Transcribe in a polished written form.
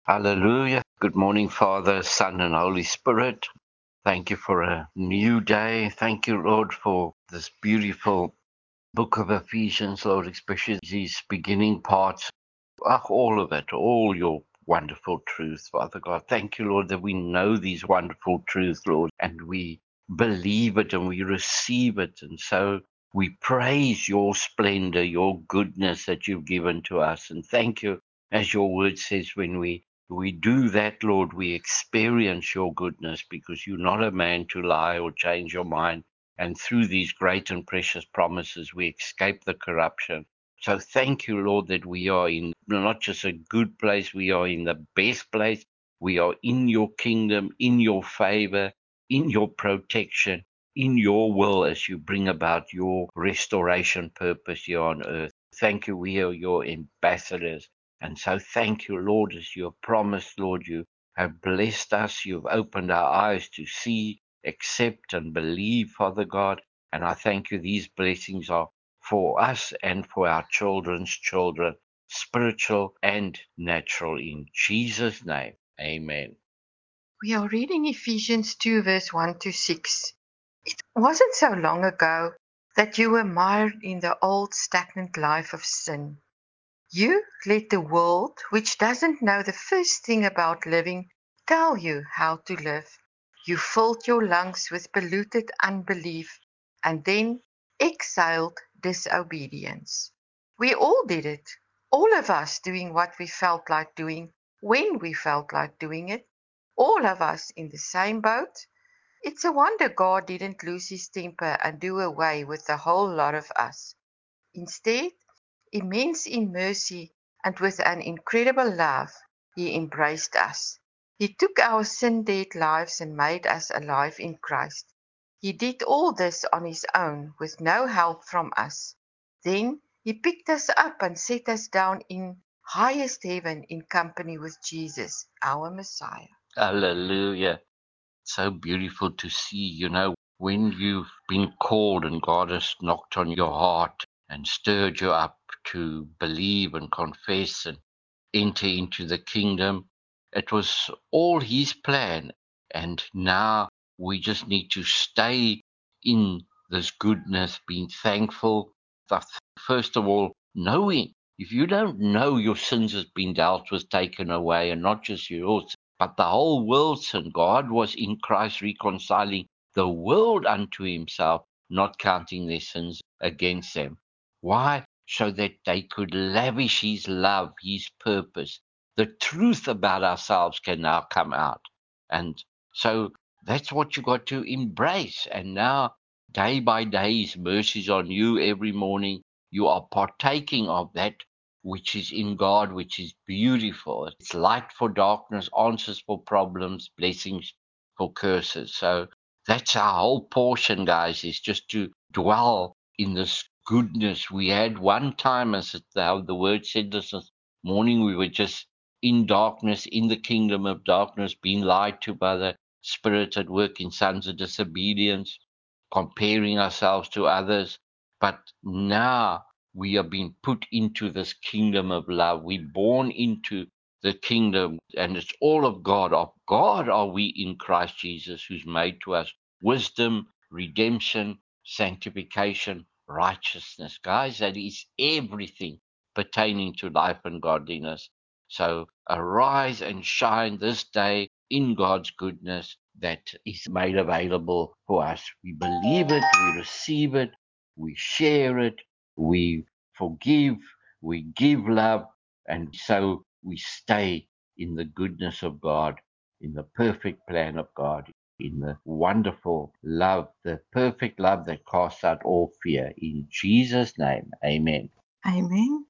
Hallelujah. Good morning, Father, Son, and Holy Spirit. Thank you for a new day. Thank you, Lord, for this beautiful book of Ephesians, Lord, especially these beginning parts. All of it, all your wonderful truth, Father God. Thank you, Lord, that we know these wonderful truths, Lord, and we believe it and we receive it. And so we praise your splendor, your goodness that you've given to us. And thank you, as your word says, when we do that, Lord, we experience your goodness because you're not a man to lie or change your mind. And through these great and precious promises, we escape the corruption. So thank you, Lord, that we are in not just a good place, we are in the best place. We are in your kingdom, in your favor, in your protection, in your will as you bring about your restoration purpose here on earth. Thank you, we are your ambassadors. And so thank you, Lord, as you have promised, Lord, you have blessed us. You've opened our eyes to see, accept, and believe, Father God. And I thank you, these blessings are for us and for our children's children, spiritual and natural, in Jesus' name. Amen. We are reading Ephesians 2, verse 1 to 6. It wasn't so long ago that you were mired in the old stagnant life of sin. You let the world, which doesn't know the first thing about living, tell you how to live. You filled your lungs with polluted unbelief and then exhaled disobedience. We all did it, all of us doing what we felt like doing when we felt like doing it, all of us in the same boat. It's a wonder God didn't lose his temper and do away with the whole lot of us. Instead, immense in mercy and with an incredible love, he embraced us. He took our sin-dead lives and made us alive in Christ. He did all this on his own with no help from us. Then he picked us up and set us down in highest heaven in company with Jesus, our Messiah. Hallelujah. So beautiful to see, when you've been called and God has knocked on your heart and stirred you up to believe and confess and enter into the kingdom. It was all his plan. And now we just need to stay in this goodness, being thankful. First of all, knowing. If you don't know your sins has been dealt with, taken away, and not just yours, but the whole world's sin, God was in Christ reconciling the world unto himself, not counting their sins against them. Why? So that they could lavish his love, his purpose. The truth about ourselves can now come out. And so that's what you got to embrace. And now, day by day, his mercies on you every morning. You are partaking of that which is in God, which is beautiful. It's light for darkness, answers for problems, blessings for curses. So that's our whole portion, guys, is just to dwell in this goodness. We had one time, as how the word said this morning, we were just in darkness, in the kingdom of darkness, being lied to by the Spirit at work in sons of disobedience, comparing ourselves to others. But now we are being put into this kingdom of love. We're born into the kingdom, and it's all of God. Of God are we in Christ Jesus, who's made to us wisdom, redemption, sanctification, righteousness. Guys, that is everything pertaining to life and godliness. So arise and shine this day in God's goodness that is made available for us. We believe it, we receive it, we share it, we forgive, we give love, and so we stay in the goodness of God, in the perfect plan of God, in the wonderful love, the perfect love that casts out all fear. In Jesus' name, amen. Amen.